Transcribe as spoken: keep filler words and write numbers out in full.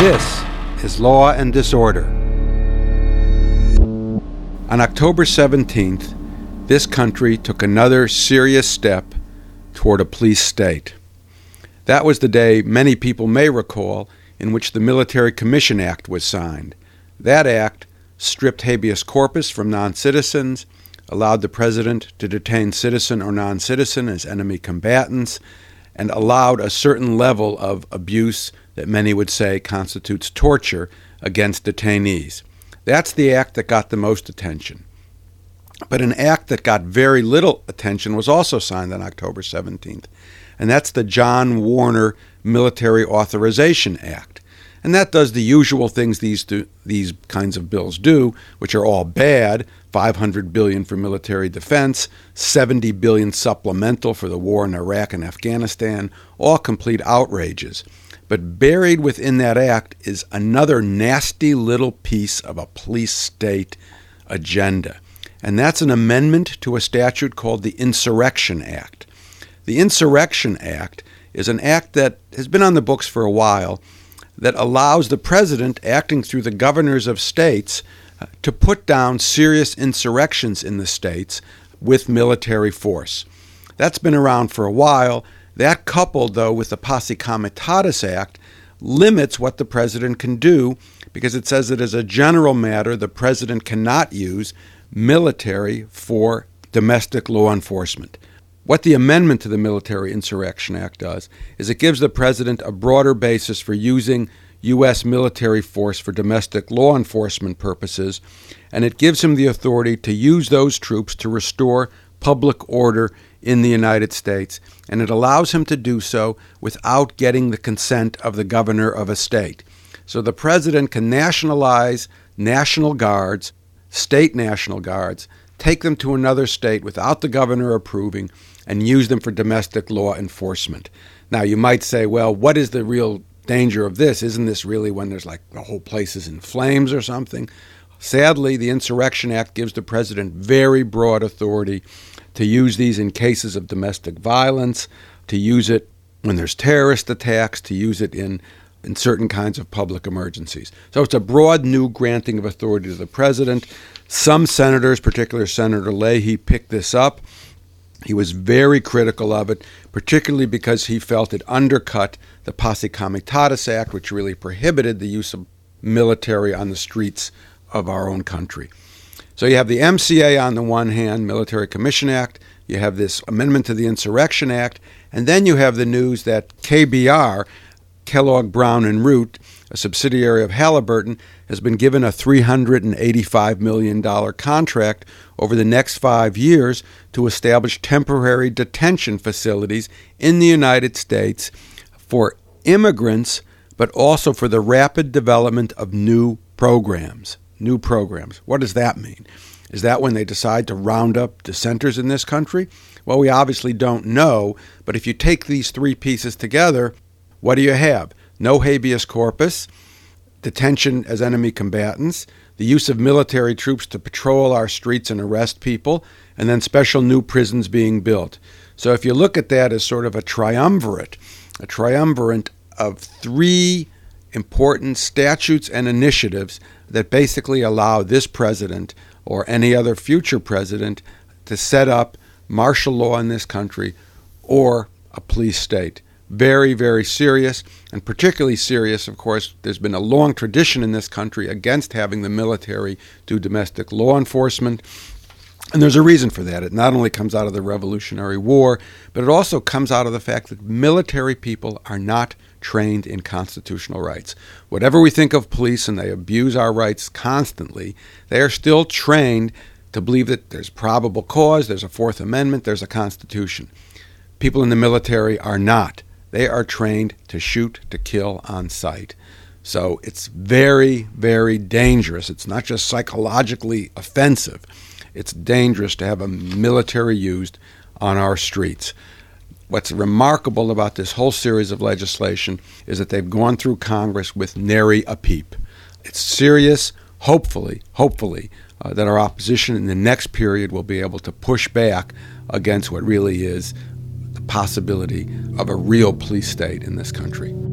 This is Law and Disorder. On October seventeenth, this country took another serious step toward a police state. That was the day many people may recall in which the Military Commission Act was signed. That act stripped habeas corpus from non-citizens, allowed the president to detain citizen or non-citizen as enemy combatants, and allowed a certain level of abuse that many would say constitutes torture against detainees. That's the act that got the most attention. But an act that got very little attention was also signed on October seventeenth, and that's the John Warner Military Authorization Act. And that does the usual things these do, these kinds of bills do, which are all bad: five hundred billion dollars for military defense, seventy billion dollars supplemental for the war in Iraq and Afghanistan, all complete outrages. But buried within that act is another nasty little piece of a police state agenda. And that's an amendment to a statute called the Insurrection Act. The Insurrection Act is an act that has been on the books for a while that allows the president, acting through the governors of states, uh, to put down serious insurrections in the states with military force. That's been around for a while. That, coupled, though, with the Posse Comitatus Act, limits what the president can do because it says that as a general matter, the president cannot use military for domestic law enforcement. What the amendment to the Military Insurrection Act does is it gives the president a broader basis for using U S military force for domestic law enforcement purposes, and it gives him the authority to use those troops to restore public order in the United States, and it allows him to do so without getting the consent of the governor of a state. So the president can nationalize national guards, state national guards, take them to another state without the governor approving, and use them for domestic law enforcement. Now, you might say, well, what is the real danger of this? Isn't this really when there's like the whole place is in flames or something? Sadly, the Insurrection Act gives the president very broad authority to use these in cases of domestic violence, to use it when there's terrorist attacks, to use it in, in certain kinds of public emergencies. So it's a broad new granting of authority to the president. Some senators, particularly Senator Leahy, picked this up. He was very critical of it, particularly because he felt it undercut the Posse Comitatus Act, which really prohibited the use of military on the streets of our own country. So you have the M C A on the one hand, Military Commission Act, you have this amendment to the Insurrection Act, and then you have the news that K B R, Kellogg Brown and Root, a subsidiary of Halliburton, has been given a three hundred eighty-five million dollars contract over the next five years to establish temporary detention facilities in the United States for immigrants, but also for the rapid development of new programs. New programs. What does that mean? Is that when they decide to round up dissenters in this country? Well, we obviously don't know, but if you take these three pieces together, what do you have? No habeas corpus, detention as enemy combatants, the use of military troops to patrol our streets and arrest people, and then special new prisons being built. So if you look at that as sort of a triumvirate, a triumvirate of three important statutes and initiatives that basically allow this president or any other future president to set up martial law in this country or a police state. Very, very serious, and particularly serious, of course, there's been a long tradition in this country against having the military do domestic law enforcement. And there's a reason for that. It not only comes out of the Revolutionary War, but it also comes out of the fact that military people are not trained in constitutional rights. Whatever we think of police, and they abuse our rights constantly, they are still trained to believe that there's probable cause, there's a Fourth Amendment, there's a Constitution. People in the military are not. They are trained to shoot, to kill on sight. So it's very, very dangerous. It's not just psychologically offensive. It's dangerous to have a military used on our streets. What's remarkable about this whole series of legislation is that they've gone through Congress with nary a peep. It's serious. Hopefully, hopefully, uh, that our opposition in the next period will be able to push back against what really is the possibility of a real police state in this country.